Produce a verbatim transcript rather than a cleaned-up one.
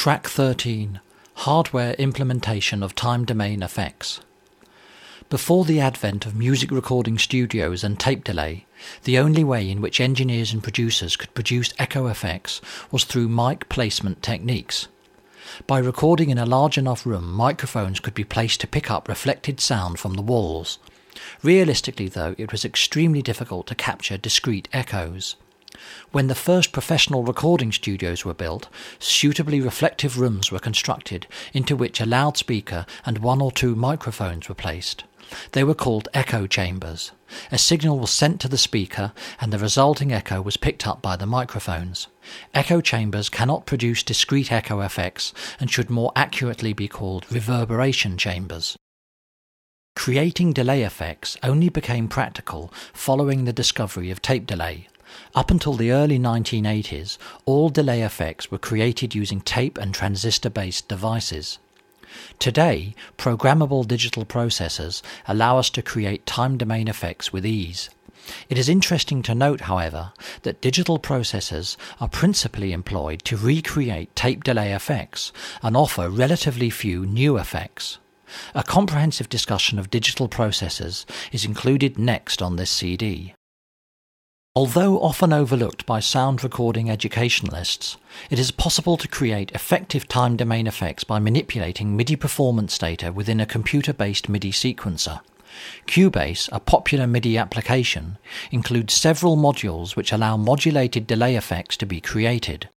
Track thirteen. Hardware implementation of time domain effects. Before the advent of music recording studios and tape delay, the only way in which engineers and producers could produce echo effects was through mic placement techniques. By recording in a large enough room, microphones could be placed to pick up reflected sound from the walls. Realistically, though, it was extremely difficult to capture discrete echoes. When the first professional recording studios were built, suitably reflective rooms were constructed into which a loudspeaker and one or two microphones were placed. They were called echo chambers. A signal was sent to the speaker and the resulting echo was picked up by the microphones. Echo chambers cannot produce discrete echo effects and should more accurately be called reverberation chambers. Creating delay effects only became practical following the discovery of tape delay. Up until the early nineteen eighties, all delay effects were created using tape and transistor-based devices. Today, programmable digital processors allow us to create time domain effects with ease. It is interesting to note, however, that digital processors are principally employed to recreate tape delay effects and offer relatively few new effects. A comprehensive discussion of digital processors is included next on this C D. Although often overlooked by sound recording educationalists, it is possible to create effective time domain effects by manipulating MIDI performance data within a computer-based MIDI sequencer. Cubase, a popular MIDI application, includes several modules which allow modulated delay effects to be created.